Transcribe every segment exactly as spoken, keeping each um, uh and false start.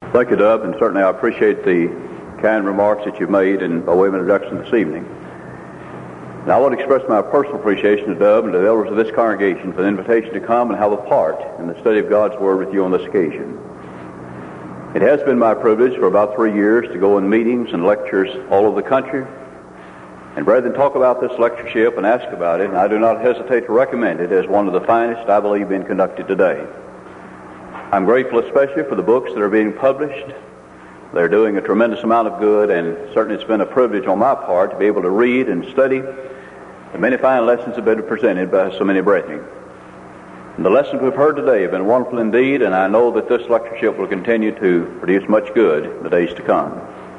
Thank you, Dub, and certainly I appreciate the kind remarks that you've made in by way of introduction this evening. Now, I want to express my personal appreciation to Dub and to the elders of this congregation for the invitation to come and have a part in the study of God's Word with you on this occasion. It has been my privilege for about three years to go in meetings and lectures all over the country. And rather than talk about this lectureship and ask about it, I do not hesitate to recommend it as one of the finest I believe being conducted today. I'm grateful especially for the books that are being published. They're doing a tremendous amount of good, and certainly it's been a privilege on my part to be able to read and study the many fine lessons that have been presented by so many brethren. And the lessons we've heard today have been wonderful indeed, and I know that this lectureship will continue to produce much good in the days to come.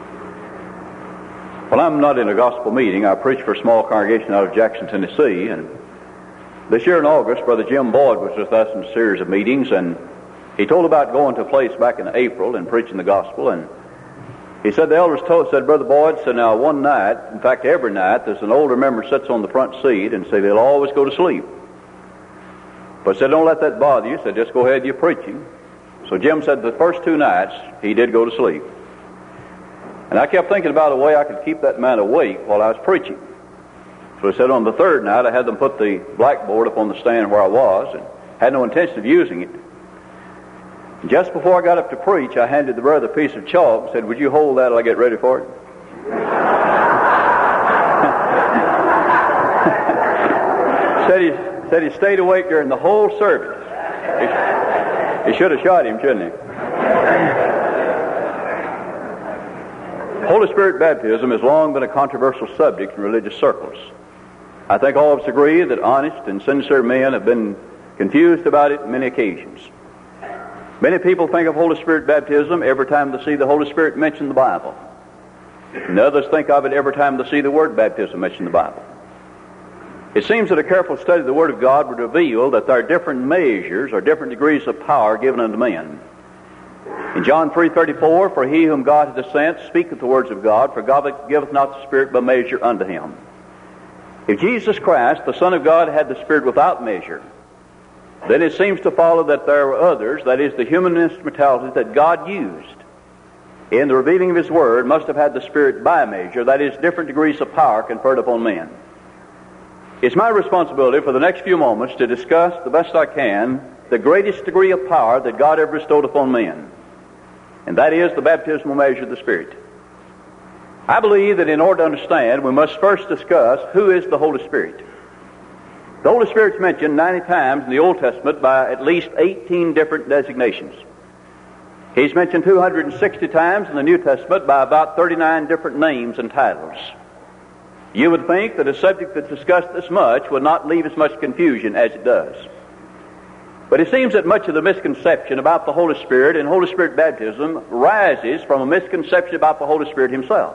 Well, I'm not in a gospel meeting. I preach for a small congregation out of Jackson, Tennessee, and this year in August, Brother Jim Boyd was with us in a series of meetings, and he told about going to a place back in April and preaching the gospel, and he said the elders told, said, Brother Boyd, said, now one night, in fact every night, there's an older member sits on the front seat and say they'll always go to sleep. But said, don't let that bother you. Said, just go ahead, you're preaching. So Jim said the first two nights he did go to sleep. And I kept thinking about a way I could keep that man awake while I was preaching. So he said on the third night I had them put the blackboard up on the stand where I was and had no intention of using it. Just before I got up to preach, I handed the brother a piece of chalk and said, would you hold that till I get ready for it? said, he, said he stayed awake during the whole service. He, he should have shot him, shouldn't he? Holy Spirit baptism has long been a controversial subject in religious circles. I think all of us agree that honest and sincere men have been confused about it on many occasions. Many people think of Holy Spirit baptism every time they see the Holy Spirit mentioned in the Bible. And others think of it every time they see the word baptism mentioned in the Bible. It seems that a careful study of the Word of God would reveal that there are different measures or different degrees of power given unto men. In John three thirty-four, for he whom God hath sent speaketh the words of God, for God giveth not the Spirit by measure unto him. If Jesus Christ, the Son of God, had the Spirit without measure, then it seems to follow that there were others, that is, the human instrumentalities that God used in the revealing of His Word must have had the Spirit by measure, that is, different degrees of power conferred upon men. It's my responsibility for the next few moments to discuss the best I can the greatest degree of power that God ever bestowed upon men, and that is the baptismal measure of the Spirit. I believe that in order to understand, we must first discuss who is the Holy Spirit. The Holy Spirit's mentioned ninety times in the Old Testament by at least eighteen different designations. He's mentioned two hundred sixty times in the New Testament by about thirty-nine different names and titles. You would think that a subject that's discussed this much would not leave as much confusion as it does. But it seems that much of the misconception about the Holy Spirit and Holy Spirit baptism rises from a misconception about the Holy Spirit Himself.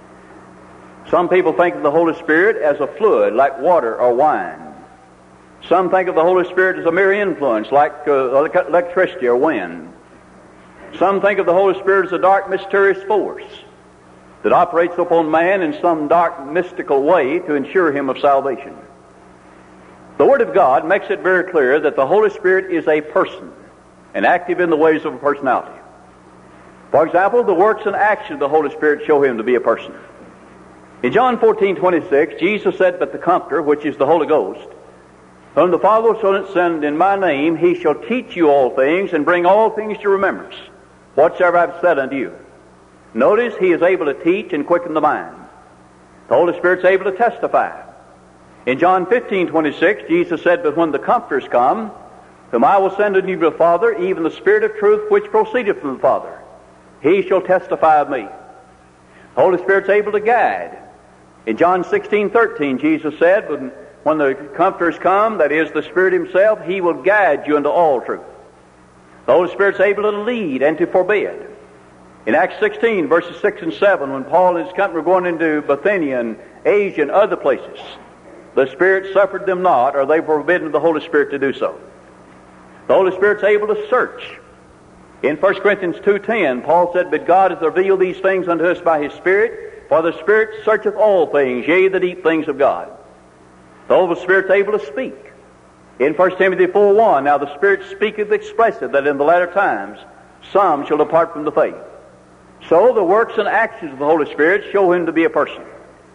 Some people think of the Holy Spirit as a fluid like water or wine. Some think of the Holy Spirit as a mere influence like uh, electricity or wind. Some think of the Holy Spirit as a dark, mysterious force that operates upon man in some dark, mystical way to ensure him of salvation. The Word of God makes it very clear that the Holy Spirit is a person and active in the ways of a personality. For example, the works and actions of the Holy Spirit show Him to be a person. In John fourteen twenty-six, Jesus said, but the Comforter, which is the Holy Ghost, whom the Father shall send in my name, He shall teach you all things and bring all things to remembrance, whatsoever I have said unto you. Notice He is able to teach and quicken the mind. The Holy Spirit's able to testify. In John fifteen twenty-six, Jesus said, but when the Comforters come, whom I will send unto you the Father, even the Spirit of truth which proceedeth from the Father, He shall testify of me. The Holy Spirit's able to guide. In John sixteen thirteen, Jesus said, when, when the Comforters come, that is the Spirit Himself, He will guide you into all truth. The Holy Spirit's able to lead and to forbid. In Acts sixteen, verses six and seven, when Paul and his company were going into Bithynia and Asia and other places, the Spirit suffered them not, or they were forbidden the Holy Spirit to do so. The Holy Spirit's able to search. In First Corinthians two ten, Paul said, but God hath revealed these things unto us by His Spirit, for the Spirit searcheth all things, yea, the deep things of God. The Holy Spirit's able to speak. In First Timothy four one, now the Spirit speaketh expresseth that in the latter times some shall depart from the faith. So the works and actions of the Holy Spirit show him to be a person.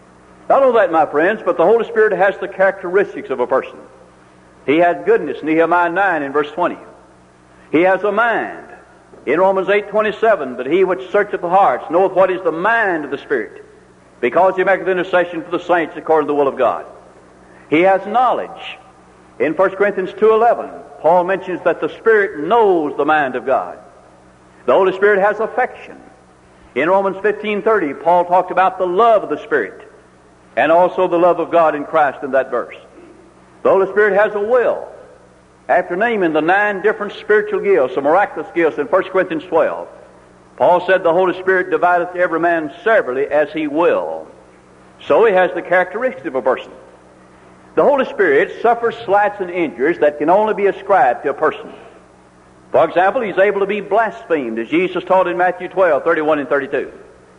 Not only that, my friends, but the Holy Spirit has the characteristics of a person. He has goodness, Nehemiah nine in verse twenty. He has a mind. In Romans eight twenty-seven, but he which searcheth the hearts knoweth what is the mind of the Spirit, because he maketh intercession for the saints according to the will of God. He has knowledge. In First Corinthians two eleven, Paul mentions that the Spirit knows the mind of God. The Holy Spirit has affection. In Romans fifteen thirty, Paul talked about the love of the Spirit, and also the love of God in Christ in that verse. The Holy Spirit has a will. After naming the nine different spiritual gifts, the miraculous gifts in First Corinthians twelve, Paul said the Holy Spirit divideth every man severally as he will. So he has the characteristics of a person. The Holy Spirit suffers slights and injuries that can only be ascribed to a person. For example, he's able to be blasphemed, as Jesus taught in Matthew twelve, thirty-one and thirty-two.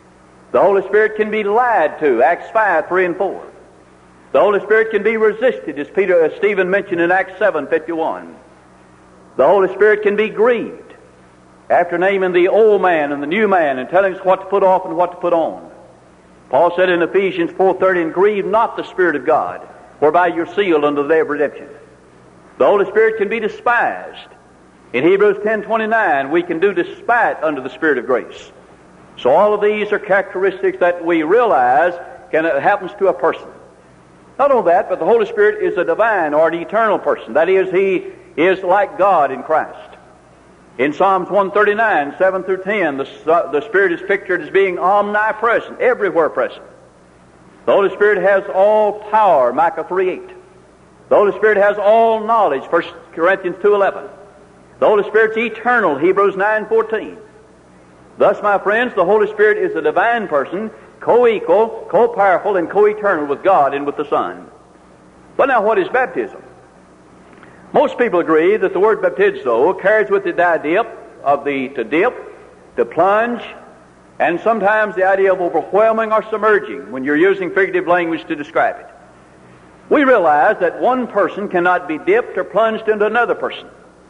The Holy Spirit can be lied to, Acts five, three and four. The Holy Spirit can be resisted, as Peter, as Stephen mentioned in Acts seven, fifty-one. The Holy Spirit can be grieved, after naming the old man and the new man and telling us what to put off and what to put on. Paul said in Ephesians four thirty, and grieve not the Spirit of God, whereby you're sealed unto the day of redemption. The Holy Spirit can be despised. In Hebrews ten twenty-nine, we can do despite unto the Spirit of grace. So all of these are characteristics that we realize can uh, happens to a person. Not only that, but the Holy Spirit is a divine or an eternal person. That is, he is like God in Christ. In Psalms one thirty-nine, seven through ten, the, the Spirit is pictured as being omnipresent, everywhere present. The Holy Spirit has all power, Micah three eight. The Holy Spirit has all knowledge, First Corinthians two eleven. The Holy Spirit's eternal, Hebrews nine fourteen. Thus, my friends, the Holy Spirit is a divine person, co-equal, co-powerful, and co-eternal with God and with the Son. But now, what is baptism? Most people agree that the word baptizo carries with it the idea of the to dip, to plunge, and sometimes the idea of overwhelming or submerging when you're using figurative language to describe it. We realize that one person cannot be dipped or plunged into another person.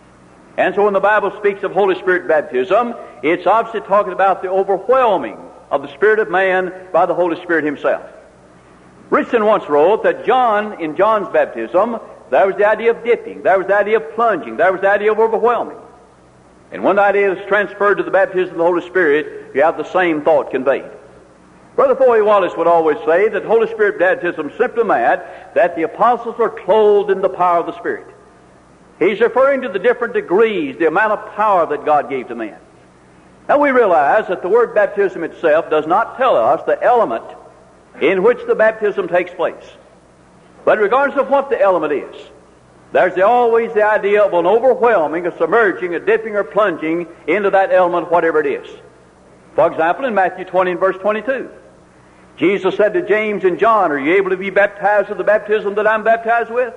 And so when the Bible speaks of Holy Spirit baptism, it's obviously talking about the overwhelming of the Spirit of man by the Holy Spirit himself. Richardson once wrote that John, in John's baptism, there was the idea of dipping, there was the idea of plunging, there was the idea of overwhelming. And when the idea is transferred to the baptism of the Holy Spirit, you have the same thought conveyed. Brother Foy Wallace would always say that Holy Spirit baptism simply meant that the apostles were clothed in the power of the Spirit. He's referring to the different degrees, the amount of power that God gave to man. Now we realize that the word baptism itself does not tell us the element in which the baptism takes place. But regardless of what the element is, there's the, always the idea of an overwhelming, a submerging, a dipping or plunging into that element, whatever it is. For example, in Matthew twenty and verse twenty-two, Jesus said to James and John, are you able to be baptized with the baptism that I'm baptized with?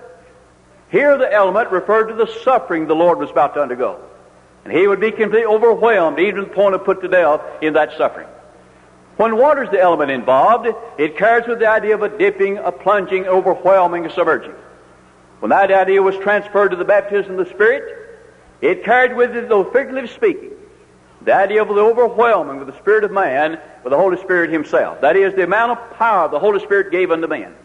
Here the element referred to the suffering the Lord was about to undergo. And he would be completely overwhelmed, even to the point of put to death in that suffering. When water is the element involved, it carries with the idea of a dipping, a plunging, overwhelming, a submerging. When that idea was transferred to the baptism of the Spirit, it carried with it, though figuratively speaking, the idea of the overwhelming of the Spirit of man with the Holy Spirit himself. That is, the amount of power the Holy Spirit gave unto man.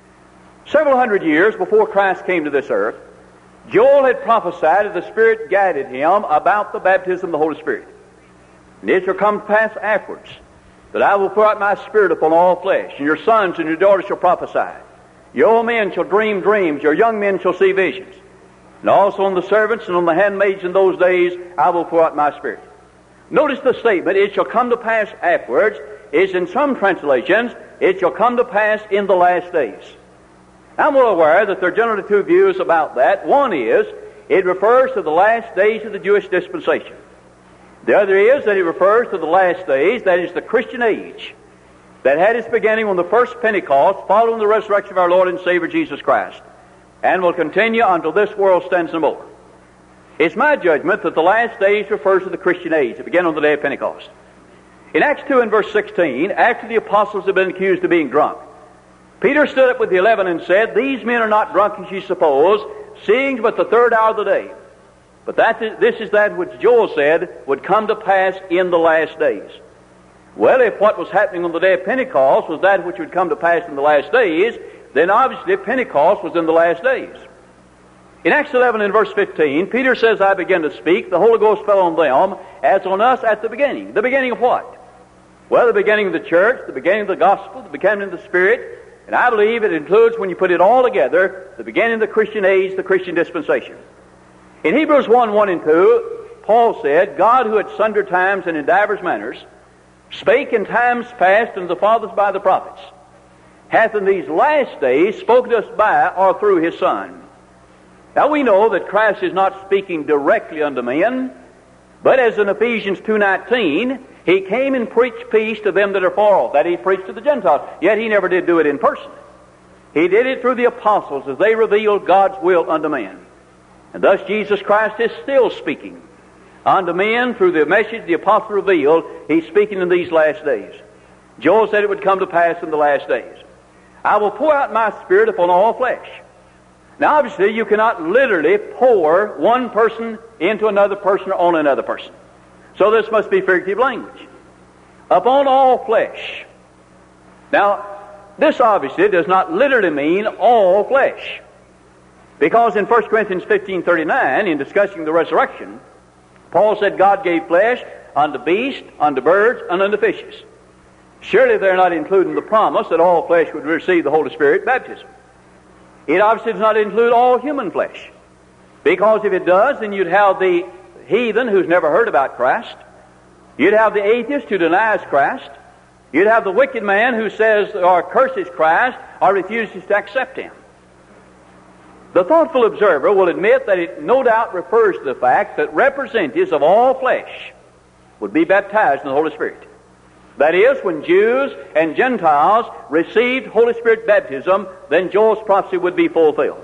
Several hundred years before Christ came to this earth, Joel had prophesied that the Spirit guided him about the baptism of the Holy Spirit. And it shall come to pass afterwards that I will pour out my Spirit upon all flesh, and your sons and your daughters shall prophesy. Your old men shall dream dreams, your young men shall see visions. And also on the servants and on the handmaids in those days I will pour out my Spirit. Notice the statement, it shall come to pass afterwards, is in some translations, it shall come to pass in the last days. I'm well aware that there are generally two views about that. One is, it refers to the last days of the Jewish dispensation. The other is that it refers to the last days, that is the Christian age, that had its beginning on the first Pentecost, following the resurrection of our Lord and Savior Jesus Christ, and will continue until this world stands no more. It's my judgment that the last days refers to the Christian age. It began on the day of Pentecost. In Acts two and verse sixteen, after the apostles had been accused of being drunk, Peter stood up with the eleven and said, these men are not drunk as ye suppose, seeing but the third hour of the day. But that this is that which Joel said would come to pass in the last days. Well, if what was happening on the day of Pentecost was that which would come to pass in the last days, then obviously Pentecost was in the last days. In Acts eleven and verse fifteen, Peter says, I began to speak, the Holy Ghost fell on them, as on us at the beginning. The beginning of what? Well, the beginning of the church, the beginning of the gospel, the beginning of the Spirit, and I believe it includes, when you put it all together, the beginning of the Christian age, the Christian dispensation. In Hebrews one, one and two, Paul said, God, who at sundry times and in divers manners spake in times past unto the fathers by the prophets, hath in these last days spoken to us by or through his Son. Now we know that Christ is not speaking directly unto men, but as in Ephesians two nineteen, he came and preached peace to them that are far off. That he preached to the Gentiles. Yet he never did do it in person. He did it through the apostles as they revealed God's will unto men. And thus Jesus Christ is still speaking unto men through the message the apostle revealed. He's speaking in these last days. Joel said it would come to pass in the last days. I will pour out my Spirit upon all flesh. Now obviously you cannot literally pour one person into another person or on another person. So this must be figurative language. Upon all flesh. Now, this obviously does not literally mean all flesh. Because in First Corinthians fifteen thirty-nine, in discussing the resurrection, Paul said God gave flesh unto beasts, unto birds, and unto fishes. Surely they're not including the promise that all flesh would receive the Holy Spirit baptism. It obviously does not include all human flesh. Because if it does, then you'd have the heathen who's never heard about Christ. You'd have the atheist who denies Christ. You'd have the wicked man who says or curses Christ or refuses to accept him. The thoughtful observer will admit that it no doubt refers to the fact that representatives of all flesh would be baptized in the Holy Spirit. That is, when Jews and Gentiles received Holy Spirit baptism, then Joel's prophecy would be fulfilled.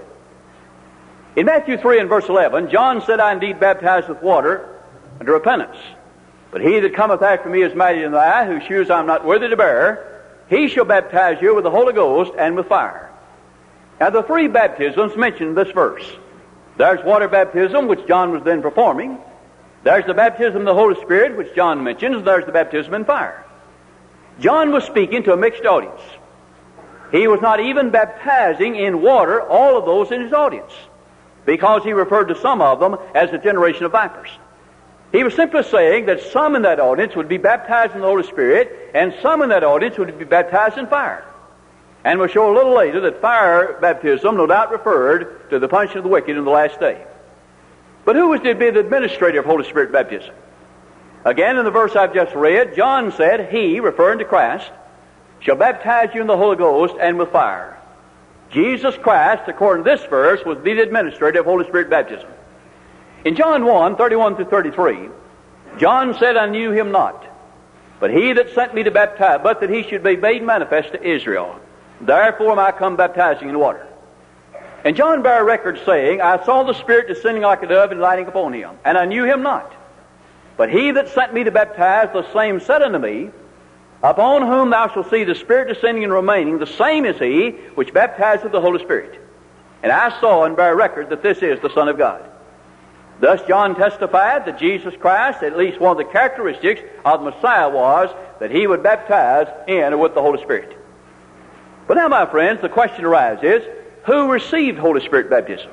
In Matthew three and verse eleven, John said, I indeed baptize with water unto repentance. But he that cometh after me is mightier than I, whose shoes I am not worthy to bear. He shall baptize you with the Holy Ghost and with fire. Now the three baptisms mentioned in this verse. There's water baptism, which John was then performing. There's the baptism of the Holy Spirit, which John mentions. There's the baptism in fire. John was speaking to a mixed audience. He was not even baptizing in water all of those in his audience, because he referred to some of them as a generation of vipers. He was simply saying that some in that audience would be baptized in the Holy Spirit, and some in that audience would be baptized in fire. And we'll show a little later that fire baptism no doubt referred to the punishment of the wicked in the last day. But who was to be the administrator of Holy Spirit baptism? Again, in the verse I've just read, John said, He, referring to Christ, shall baptize you in the Holy Ghost and with fire. Jesus Christ, according to this verse, was the administrator of Holy Spirit baptism. In John one, thirty-one through thirty-three, John said, I knew him not, but he that sent me to baptize, but that he should be made manifest to Israel. Therefore am I come baptizing in water. And John bare record saying, I saw the Spirit descending like a dove and lighting upon him, and I knew him not. But he that sent me to baptize, the same said unto me, Upon whom thou shalt see the Spirit descending and remaining, the same is he which baptizeth with the Holy Spirit. And I saw and bear record that this is the Son of God. Thus John testified that Jesus Christ, at least one of the characteristics of the Messiah was that he would baptize in or with the Holy Spirit. But now, my friends, the question arises, who received Holy Spirit baptism?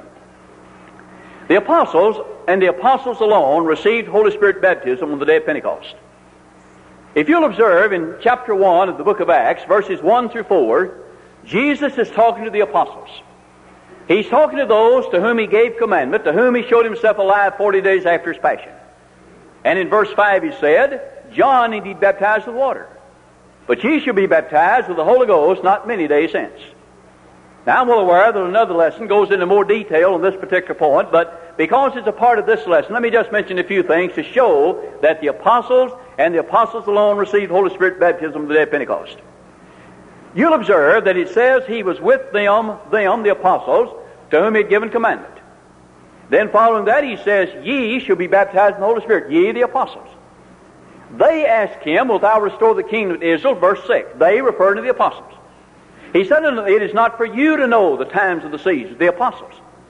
The apostles, and the apostles alone, received Holy Spirit baptism on the day of Pentecost. If you'll observe in chapter one of the book of Acts, verses one through four, Jesus is talking to the apostles. He's talking to those to whom he gave commandment, to whom he showed himself alive forty days after his passion. And in verse five he said, John indeed baptized with water, but ye shall be baptized with the Holy Ghost not many days hence. Now I'm well aware that another lesson goes into more detail on this particular point, but because it's a part of this lesson, let me just mention a few things to show that the apostles and the apostles alone received Holy Spirit baptism on the day of Pentecost. You'll observe that it says he was with them, them, the apostles, to whom he had given commandment. Then following that he says, Ye shall be baptized in the Holy Spirit, ye the apostles. They asked him, Wilt thou restore the kingdom of Israel? Verse six. They refer to the apostles. He said, It is not for you to know the times of the seasons, the apostles.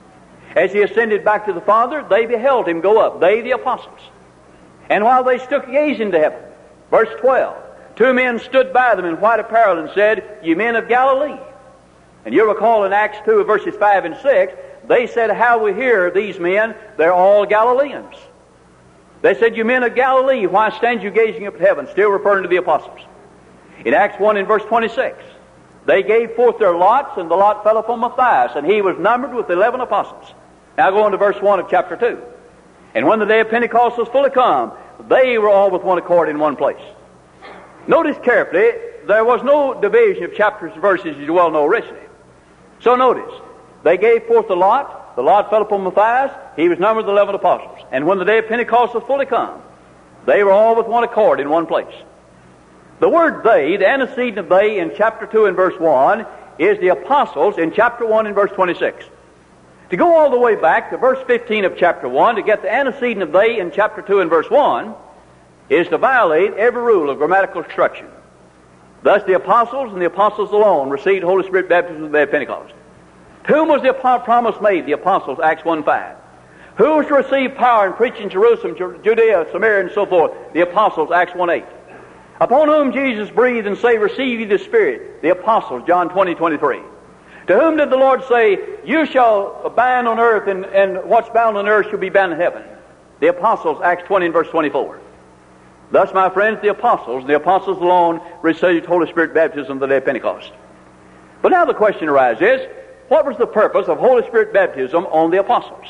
As he ascended back to the Father, they beheld him go up, they the apostles. And while they stood gazing to heaven, verse twelve, two men stood by them in white apparel and said, "Ye men of Galilee." And you'll recall in Acts two, verses five and six, they said, "How we hear these men, they're all Galileans." They said, "You men of Galilee, why stand you gazing up at heaven?" Still referring to the apostles. In Acts one in verse twenty-six, they gave forth their lots, and the lot fell upon Matthias, and he was numbered with eleven apostles. Now go on to verse one of chapter two. "And when the day of Pentecost was fully come, they were all with one accord in one place." Notice carefully, there was no division of chapters and verses, as you well know richly. So notice, they gave forth the lot, the lot fell upon Matthias, he was numbered with eleven apostles. And when the day of Pentecost was fully come, they were all with one accord in one place. The word "they," the antecedent of "they" in chapter two and verse one, is the apostles in chapter one and verse twenty-six. To go all the way back to verse fifteen of chapter one, to get the antecedent of "they" in chapter two and verse one, is to violate every rule of grammatical construction. Thus the apostles and the apostles alone received Holy Spirit baptism on the day of Pentecost. To whom was the promise made? The apostles, Acts one five. Who was to receive power and preach in Jerusalem, Judea, Samaria, and so forth? The apostles, Acts one eight. Upon whom Jesus breathed and said, "Receive ye the Spirit." The apostles, John twenty twenty-three. To whom did the Lord say, "You shall bind on earth, and, and what's bound on earth shall be bound in heaven"? The apostles, Acts twenty and verse twenty-four. Thus, my friends, the apostles, the apostles alone, received Holy Spirit baptism on the day of Pentecost. But now the question arises, what was the purpose of Holy Spirit baptism on the apostles?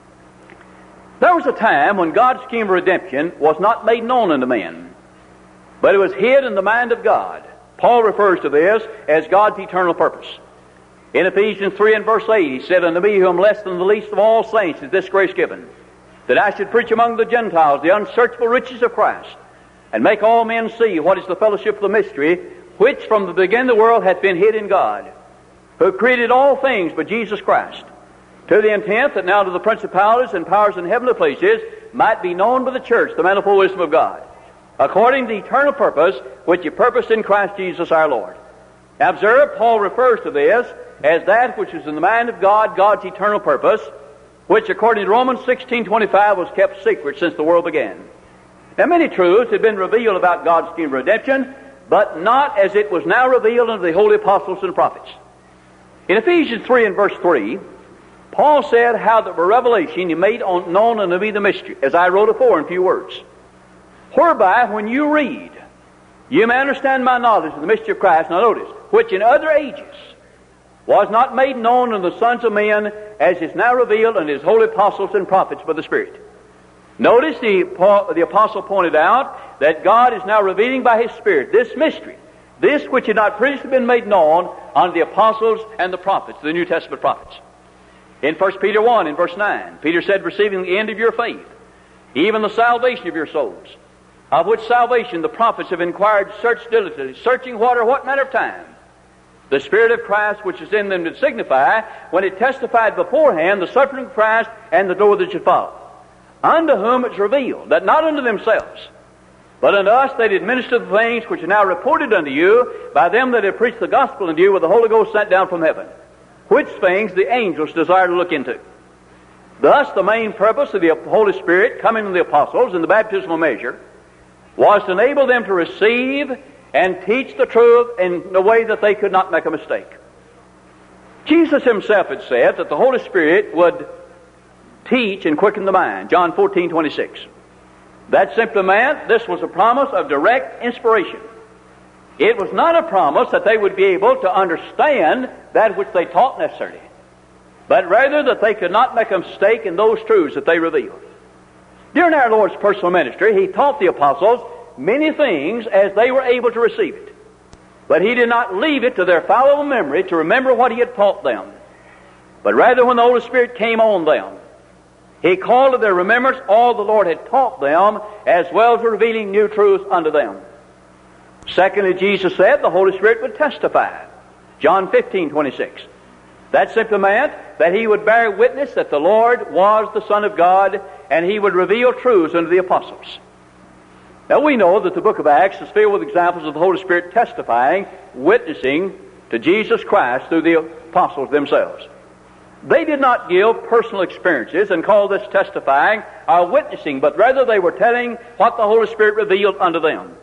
There was a time when God's scheme of redemption was not made known unto men, but it was hid in the mind of God. Paul refers to this as God's eternal purpose. In Ephesians three and verse eight, he said, "Unto me, who am less than the least of all saints, is this grace given, that I should preach among the Gentiles the unsearchable riches of Christ, and make all men see what is the fellowship of the mystery, which from the beginning of the world hath been hid in God, who created all things by Jesus Christ, to the intent that now to the principalities and powers in heavenly places might be known by the church the manifold wisdom of God, according to the eternal purpose which he purposed in Christ Jesus our Lord." Now observe, Paul refers to this as that which is in the mind of God, God's eternal purpose, which according to Romans sixteen twenty-five was kept secret since the world began. Now many truths had been revealed about God's scheme of redemption, but not as it was now revealed unto the holy apostles and prophets. In Ephesians three and verse three, Paul said how that by revelation he made known unto me the mystery, as I wrote afore in few words, whereby when you read, you may understand my knowledge of the mystery of Christ. Now notice, which in other ages was not made known unto the sons of men, as is now revealed unto his holy apostles and prophets by the Spirit. Notice the, Paul, the apostle pointed out that God is now revealing by his Spirit this mystery, this which had not previously been made known unto the apostles and the prophets, the New Testament prophets. In First Peter one in verse nine, Peter said, "Receiving the end of your faith, even the salvation of your souls, of which salvation the prophets have inquired, searched diligently, searching what or what manner of time the Spirit of Christ which is in them did signify, when it testified beforehand the suffering of Christ and the glory that should follow. Unto whom it's revealed, that not unto themselves, but unto us they did minister the things which are now reported unto you by them that have preached the gospel unto you with the Holy Ghost sent down from heaven, which things the angels desire to look into." Thus the main purpose of the Holy Spirit coming to the apostles in the baptismal measure was to enable them to receive and teach the truth in a way that they could not make a mistake. Jesus himself had said that the Holy Spirit would teach and quicken the mind, John fourteen twenty-six. That simply meant this was a promise of direct inspiration. It was not a promise that they would be able to understand that which they taught necessarily, but rather that they could not make a mistake in those truths that they revealed. During our Lord's personal ministry, he taught the apostles many things as they were able to receive it, but he did not leave it to their fallible memory to remember what he had taught them, but rather when the Holy Spirit came on them, he called to their remembrance all the Lord had taught them, as well as revealing new truths unto them. Secondly, Jesus said the Holy Spirit would testify, John fifteen twenty-six. That simply meant that he would bear witness that the Lord was the Son of God, and he would reveal truths unto the apostles. Now we know that the book of Acts is filled with examples of the Holy Spirit testifying, witnessing to Jesus Christ through the apostles themselves. They did not give personal experiences and call this testifying or witnessing, but rather they were telling what the Holy Spirit revealed unto them.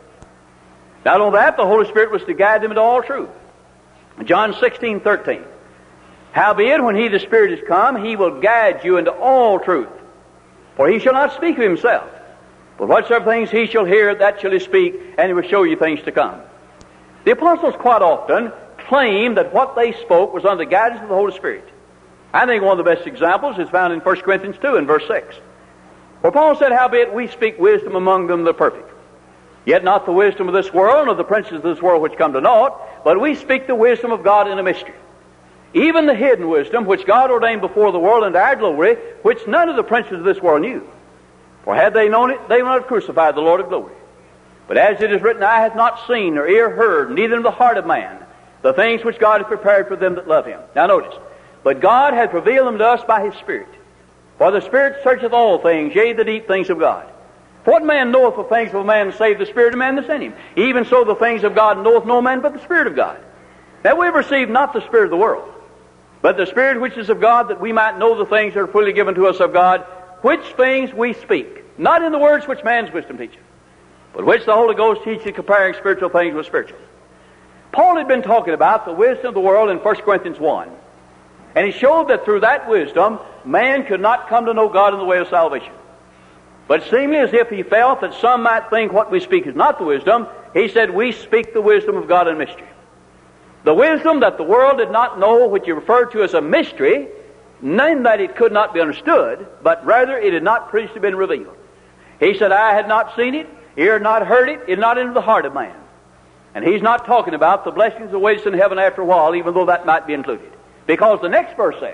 Not only that, the Holy Spirit was to guide them into all truth. John sixteen thirteen. Howbeit, when He, the Spirit, is come, He will guide you into all truth. For He shall not speak of Himself, but whatsoever things He shall hear, that shall He speak, and He will show you things to come. The apostles quite often claimed that what they spoke was under the guidance of the Holy Spirit. I think one of the best examples is found in First Corinthians two and verse six. Where Paul said, Howbeit we speak wisdom among them the perfect. Yet not the wisdom of this world, nor the princes of this world which come to naught, but we speak the wisdom of God in a mystery. Even the hidden wisdom which God ordained before the world unto our glory, which none of the princes of this world knew. For had they known it, they would not have crucified the Lord of glory. But as it is written, eye hath not seen, nor ear heard, neither in the heart of man, the things which God hath prepared for them that love Him. Now notice, but God hath revealed them to us by His Spirit. For the Spirit searcheth all things, yea, the deep things of God. For what man knoweth the things of a man save the Spirit of man that sent him? Even so the things of God knoweth no man but the Spirit of God. Now we have received not the Spirit of the world, but the Spirit which is of God, that we might know the things that are freely given to us of God, which things we speak, not in the words which man's wisdom teacheth, but which the Holy Ghost teacheth, comparing spiritual things with spiritual. Paul had been talking about the wisdom of the world in First Corinthians one. And he showed that through that wisdom, man could not come to know God in the way of salvation. But seemingly as if he felt that some might think what we speak is not the wisdom, he said, we speak the wisdom of God in mystery. The wisdom that the world did not know, which he referred to as a mystery, none that it could not be understood, but rather it had not previously been revealed. He said, I had not seen it, ear had not heard it, it had not entered the heart of man. And he's not talking about the blessings that waits in heaven after a while, even though that might be included. Because the next verse says,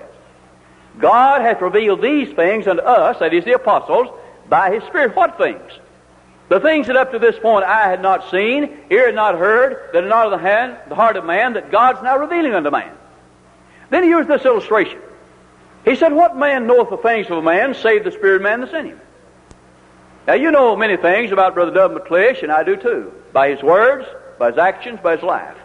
God hath revealed these things unto us, that is the apostles, by His Spirit. What things? The things that up to this point eye had not seen, ear had not heard, that are not of the hand, the heart of man, that God's now revealing unto man. Then he used this illustration. He said, what man knoweth the things of a man, save the Spirit of man that sent him? Now you know many things about Brother Dub McClish, and I do too, by his words, by his actions, by his life.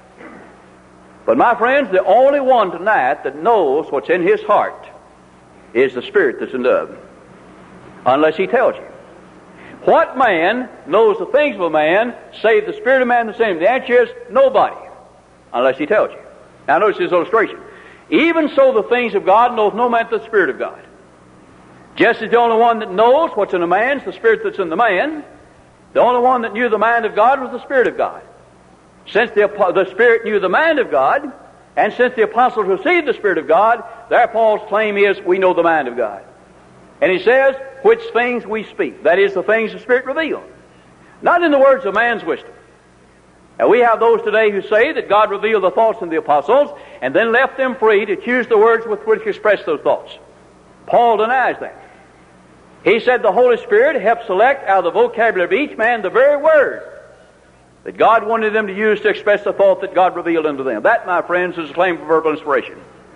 But my friends, the only one tonight that knows what's in his heart is the Spirit that's in Dub. Unless he tells you. What man knows the things of a man, save the Spirit of man the same? The answer is nobody, unless he tells you. Now notice his illustration. Even so the things of God knoweth no man but the Spirit of God. Just as the only one that knows what's in a man is the Spirit that's in the man, the only one that knew the mind of God was the Spirit of God. Since the, the Spirit knew the mind of God, and since the apostles received the Spirit of God, there Paul's claim is, we know the mind of God. And he says, which things we speak. That is, the things the Spirit revealed. Not in the words of man's wisdom. Now we have those today who say that God revealed the thoughts of the apostles, and then left them free to choose the words with which to express those thoughts. Paul denies that. He said the Holy Spirit helped select out of the vocabulary of each man the very word that God wanted them to use to express the thought that God revealed unto them. That, my friends, is a claim for verbal inspiration.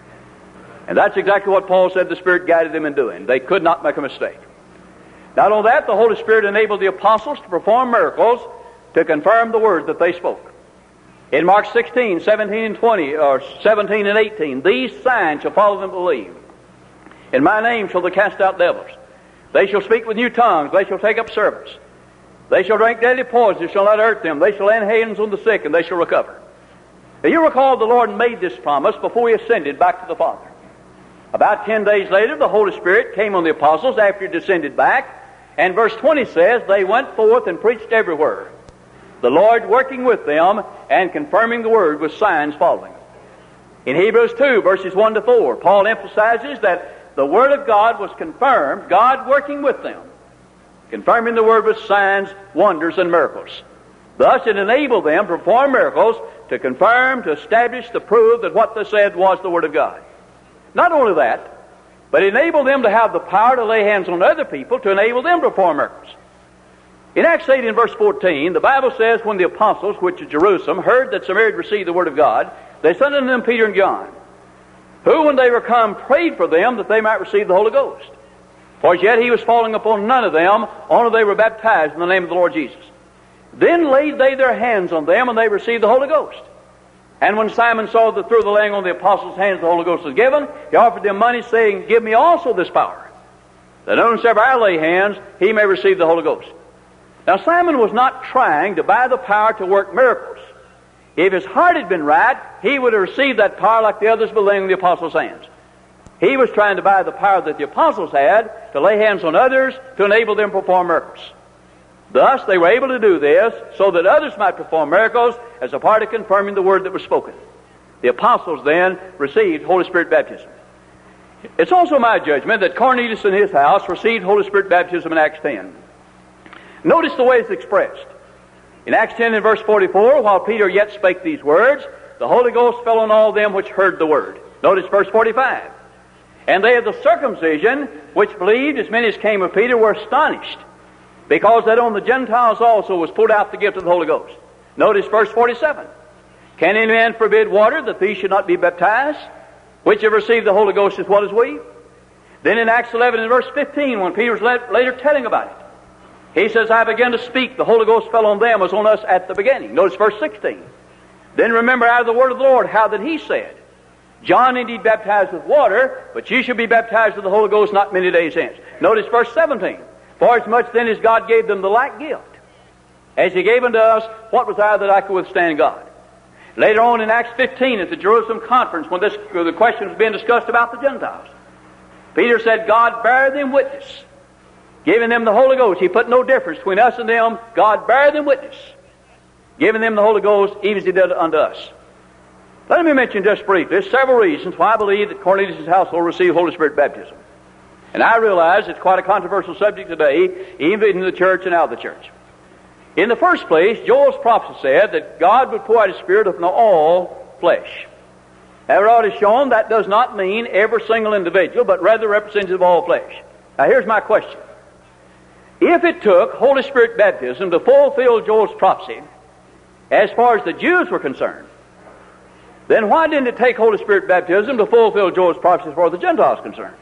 And that's exactly what Paul said the Spirit guided them in doing. They could not make a mistake. Not only that, the Holy Spirit enabled the apostles to perform miracles to confirm the word that they spoke. In Mark sixteen, seventeen and twenty, or seventeen and eighteen, these signs shall follow them that believe. In my name shall they cast out devils. They shall speak with new tongues. They shall take up serpents. They shall drink deadly poison. It shall not hurt them. They shall lay hands on the sick, and they shall recover. Now you recall the Lord made this promise before He ascended back to the Father. About ten days later, the Holy Spirit came on the apostles after He descended back. And verse twenty says, they went forth and preached everywhere, the Lord working with them and confirming the word with signs following. In Hebrews two, verses one to four, Paul emphasizes that the Word of God was confirmed, God working with them, confirming the Word with signs, wonders, and miracles. Thus it enabled them to perform miracles to confirm, to establish, to prove that what they said was the Word of God. Not only that, but it enabled them to have the power to lay hands on other people to enable them to perform miracles. In Acts eight in verse fourteen, the Bible says, when the apostles, which at Jerusalem, heard that Samaria had received the Word of God, they sent unto them Peter and John, who, when they were come, prayed for them that they might receive the Holy Ghost. For as yet He was falling upon none of them, only they were baptized in the name of the Lord Jesus. Then laid they their hands on them, and they received the Holy Ghost. And when Simon saw that through the laying on the apostles' hands the Holy Ghost was given, he offered them money, saying, Give me also this power, that on whomsoever I lay hands, he may receive the Holy Ghost. Now Simon was not trying to buy the power to work miracles. If his heart had been right, he would have received that power like the others by laying on the apostles' hands. He was trying to buy the power that the apostles had to lay hands on others to enable them to perform miracles. Thus, they were able to do this so that others might perform miracles as a part of confirming the word that was spoken. The apostles then received Holy Spirit baptism. It's also my judgment that Cornelius and his house received Holy Spirit baptism in Acts ten. Notice the way it's expressed. In Acts ten and verse forty-four, while Peter yet spake these words, the Holy Ghost fell on all them which heard the word. Notice verse forty-five. And they of the circumcision, which believed, as many as came of Peter, were astonished, because that on the Gentiles also was poured out the gift of the Holy Ghost. Notice verse forty-seven. Can any man forbid water that these should not be baptized, which have received the Holy Ghost as well as we? Then in Acts eleven and verse fifteen, when Peter was later telling about it, he says, I began to speak, the Holy Ghost fell on them as on us at the beginning. Notice verse sixteen. Then remember out of the word of the Lord how that he said, John indeed baptized with water, but you shall be baptized with the Holy Ghost not many days hence. Notice verse seventeen. For as much then as God gave them the like gift, as he gave unto us, what was I that I could withstand God? Later on in Acts fifteen, at the Jerusalem conference, when this, the question was being discussed about the Gentiles, Peter said, God bare them witness, giving them the Holy Ghost. He put no difference between us and them. God bare them witness, giving them the Holy Ghost, even as he did unto us. Let me mention just briefly, there's several reasons why I believe that Cornelius' household received Holy Spirit baptism. And I realize it's quite a controversial subject today, even in the church and out of the church. In the first place, Joel's prophecy said that God would pour out His Spirit upon all flesh. Now, I've already shown that does not mean every single individual, but rather representative of all flesh. Now, here's my question. If it took Holy Spirit baptism to fulfill Joel's prophecy, as far as the Jews were concerned, then why didn't it take Holy Spirit baptism to fulfill Joel's prophecy as far as the Gentiles are concerned?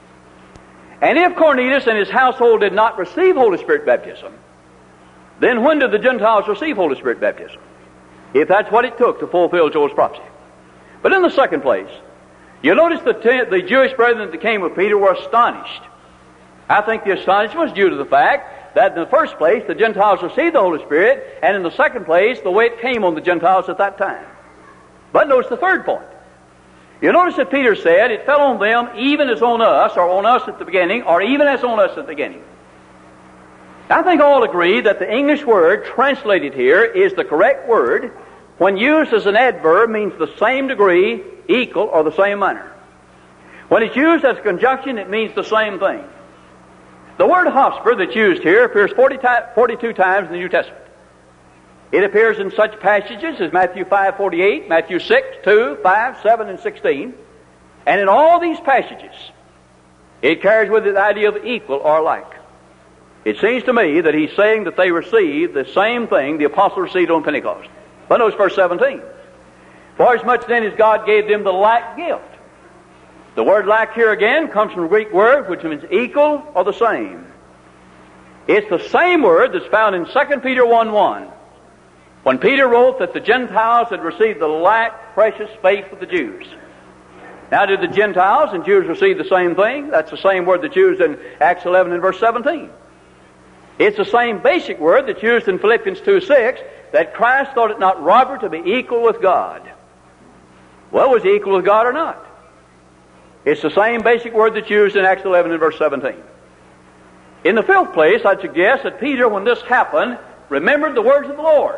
And if Cornelius and his household did not receive Holy Spirit baptism, then when did the Gentiles receive Holy Spirit baptism? If that's what it took to fulfill Joel's prophecy. But in the second place, you'll notice the, ten, the Jewish brethren that came with Peter were astonished. I think the astonishment was due to the fact that in the first place, the Gentiles received the Holy Spirit, and in the second place, the way it came on the Gentiles at that time. But notice the third point. You notice that Peter said, it fell on them even as on us, or on us at the beginning, or even as on us at the beginning. I think all agree that the English word translated here is the correct word. When used as an adverb, means the same degree, equal, or the same manner. When it's used as a conjunction, it means the same thing. The word hosper that's used here appears forty, forty-two times in the New Testament. It appears in such passages as Matthew five forty-eight, Matthew six, two, five, seven, and sixteen. And in all these passages, it carries with it the idea of equal or like. It seems to me that he's saying that they received the same thing the apostles received on Pentecost. But notice verse seventeen. For as much then as God gave them the like gift. The word like here again comes from a Greek word which means equal or the same. It's the same word that's found in Second Peter one one. When Peter wrote that the Gentiles had received the like precious faith of the Jews. Now, did the Gentiles and Jews receive the same thing? That's the same word that's used in Acts eleven and verse seventeen. It's the same basic word that's used in Philippians two six, that Christ thought it not robbery to be equal with God. Well, was he equal with God or not? It's the same basic word that's used in Acts eleven and verse seventeen. In the fifth place, I'd suggest that Peter, when this happened, remembered the words of the Lord.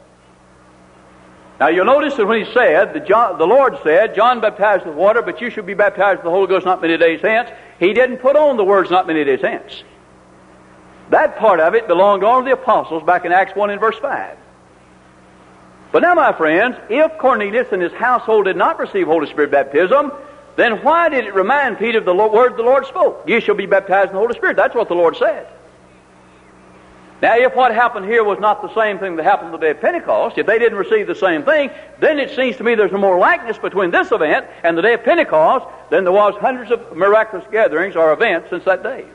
Now, you'll notice that when he said, the, John, the Lord said, John baptized with water, but you shall be baptized with the Holy Ghost not many days hence, he didn't put on the words not many days hence. That part of it belonged to all of the apostles back in Acts one and verse five. But now, my friends, if Cornelius and his household did not receive Holy Spirit baptism, then why did it remind Peter of the word the Lord spoke? You shall be baptized in the Holy Spirit. That's what the Lord said. Now, if what happened here was not the same thing that happened the day of Pentecost, if they didn't receive the same thing, then it seems to me there's more likeness between this event and the day of Pentecost than there was hundreds of miraculous gatherings or events since that day.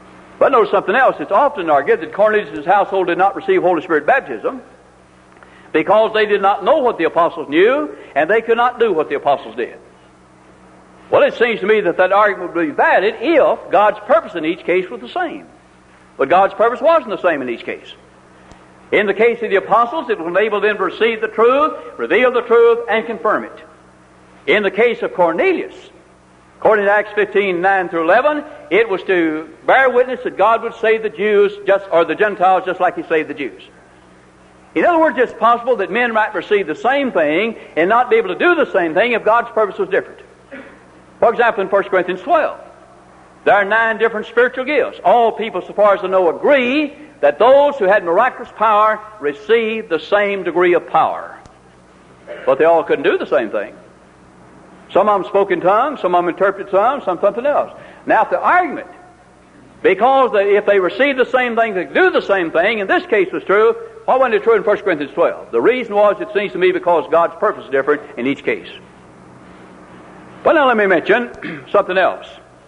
But notice something else. It's often argued that Cornelius' household did not receive Holy Spirit baptism because they did not know what the apostles knew, and they could not do what the apostles did. Well, it seems to me that that argument would be valid if God's purpose in each case was the same. But God's purpose wasn't the same in each case. In the case of the apostles, it would enable them to receive the truth, reveal the truth, and confirm it. In the case of Cornelius, according to Acts fifteen, nine through eleven, it was to bear witness that God would save the Jews, just or the Gentiles, just like He saved the Jews. In other words, it's possible that men might receive the same thing and not be able to do the same thing if God's purpose was different. For example, in First Corinthians twelve, there are nine different spiritual gifts. All people, so far as I know, agree that those who had miraculous power received the same degree of power. But they all couldn't do the same thing. Some of them spoke in tongues, some of them interpreted tongues, some something else. Now, if the argument, because they, if they received the same thing, they could do the same thing, in this case was true, why wasn't it true in First Corinthians twelve? The reason was, it seems to me, because God's purpose is different in each case. But now let me mention something else.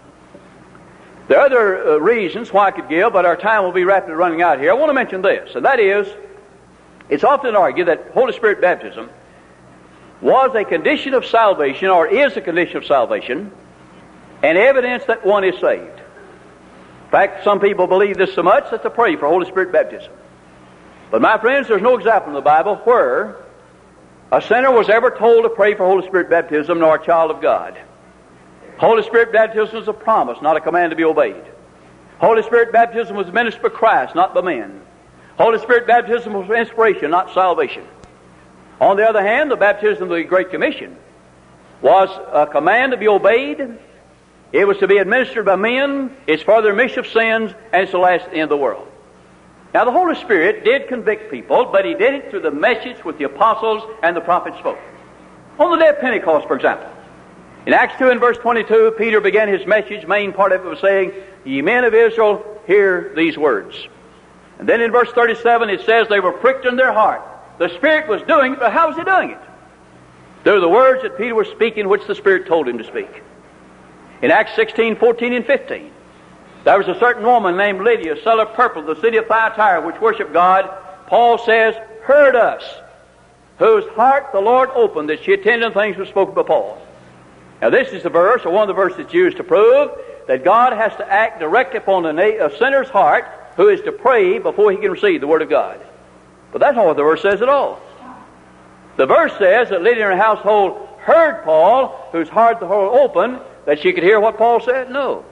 There are other uh, reasons why I could give, but our time will be rapidly running out here. I want to mention this, and that is, it's often argued that Holy Spirit baptism was a condition of salvation, or is a condition of salvation, and evidence that one is saved. In fact, some people believe this so much that they pray for Holy Spirit baptism. But my friends, there's no example in the Bible where a sinner was ever told to pray for Holy Spirit baptism, nor a child of God. Holy Spirit baptism was a promise, not a command to be obeyed. Holy Spirit baptism was administered by Christ, not by men. Holy Spirit baptism was inspiration, not salvation. On the other hand, the baptism of the Great Commission was a command to be obeyed. It was to be administered by men. It's for the remission of sins, and it's the last end of the world. Now, the Holy Spirit did convict people, but He did it through the message which the apostles and the prophets spoke. On the day of Pentecost, for example, in Acts two and verse twenty-two, Peter began his message. Main part of it was saying, "Ye men of Israel, hear these words." And then in verse thirty-seven, it says they were pricked in their heart. The Spirit was doing it, but how was He doing it? Through the words that Peter was speaking, which the Spirit told him to speak. In Acts sixteen, fourteen, and fifteen, there was a certain woman named Lydia, seller of purple, the city of Thyatira, which worshiped God. Paul says, heard us, whose heart the Lord opened, that she attended the things which were spoken by Paul. Now this is the verse, or one of the verses that's used to prove that God has to act directly upon a sinner's heart who is to pray before he can receive the Word of God. But that's not what the verse says at all. The verse says that Lydia and her household heard Paul, whose heart the Lord opened, that she could hear what Paul said? No.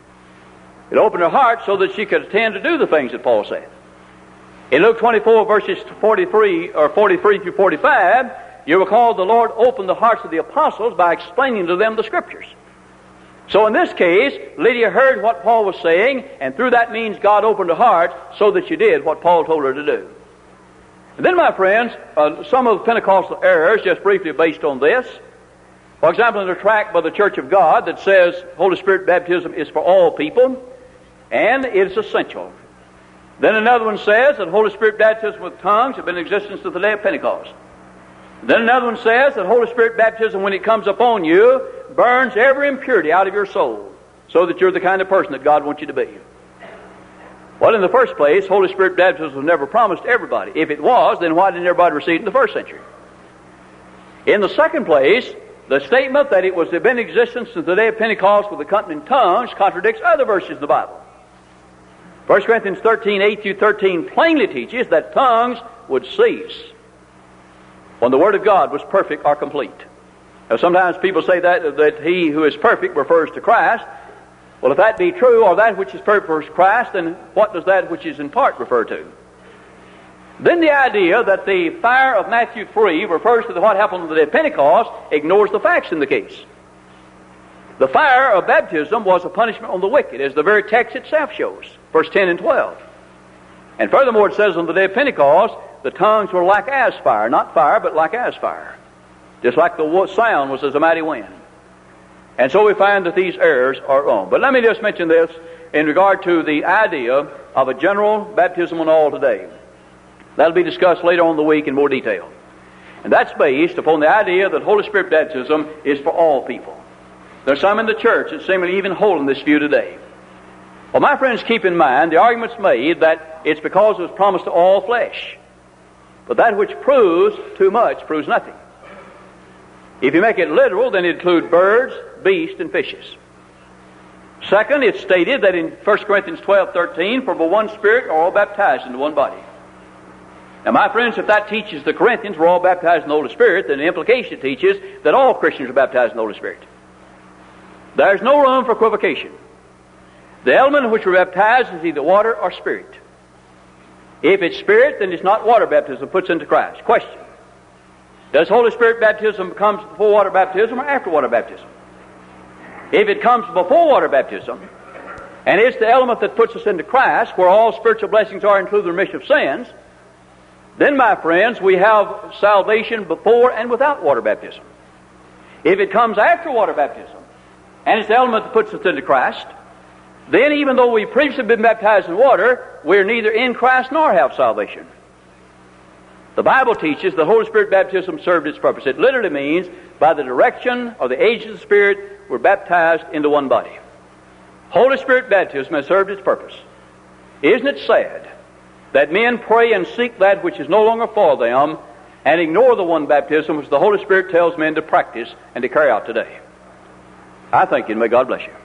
It opened her heart so that she could attend to do the things that Paul said. In Luke twenty-four, verses forty-three or forty-three through forty-five, you recall the Lord opened the hearts of the apostles by explaining to them the Scriptures. So in this case, Lydia heard what Paul was saying, and through that means God opened her heart so that she did what Paul told her to do. And then, my friends, uh, some of the Pentecostal errors, just briefly based on this. For example, in a tract by the Church of God that says Holy Spirit baptism is for all people, and it is essential. Then another one says that Holy Spirit baptism with tongues have been in existence since the day of Pentecost. Then another one says that Holy Spirit baptism, when it comes upon you, burns every impurity out of your soul, so that you're the kind of person that God wants you to be. Well, in the first place, Holy Spirit baptism was never promised to everybody. If it was, then why didn't everybody receive it in the first century? In the second place, the statement that it was to have been in existence since the day of Pentecost with accompanying tongues contradicts other verses in the Bible. First Corinthians thirteen, eight through thirteen plainly teaches that tongues would cease when the Word of God was perfect or complete. Now, sometimes people say that, that He who is perfect refers to Christ. Well, if that be true, or that which is perfect refers to Christ, then what does that which is in part refer to? Then the idea that the fire of Matthew three refers to what happened on the day of Pentecost ignores the facts in the case. The fire of baptism was a punishment on the wicked, as the very text itself shows, verse ten and twelve. And furthermore, it says on the day of Pentecost, the tongues were like as fire, not fire, but like as fire. Just like the sound was as a mighty wind. And so we find that these errors are wrong. But let me just mention this in regard to the idea of a general baptism on all today. That'll be discussed later on in the week in more detail. And that's based upon the idea that Holy Spirit baptism is for all people. There's some in the church that seemingly even holding this view today. Well, my friends, keep in mind the argument's made that it's because it was promised to all flesh. But that which proves too much proves nothing. If you make it literal, then it includes birds, beasts, and fishes. Second, it's stated that in First Corinthians twelve thirteen, for by one Spirit are all baptized into one body. Now, my friends, if that teaches the Corinthians we're all baptized in the Holy Spirit, then the implication teaches that all Christians are baptized in the Holy Spirit. There's no room for equivocation. The element in which we're baptized is either water or Spirit. If it's Spirit, then it's not water baptism puts into Christ. Question: does Holy Spirit baptism come before water baptism or after water baptism? If it comes before water baptism, and it's the element that puts us into Christ, where all spiritual blessings are, including the remission of sins, then, my friends, we have salvation before and without water baptism. If it comes after water baptism, and it's the element that puts us into Christ, then even though we've previously been baptized in water, we're neither in Christ nor have salvation. The Bible teaches the Holy Spirit baptism served its purpose. It literally means by the direction of the agent of the Spirit, we're baptized into one body. Holy Spirit baptism has served its purpose. Isn't it sad that men pray and seek that which is no longer for them and ignore the one baptism which the Holy Spirit tells men to practice and to carry out today? I thank you, and may God bless you.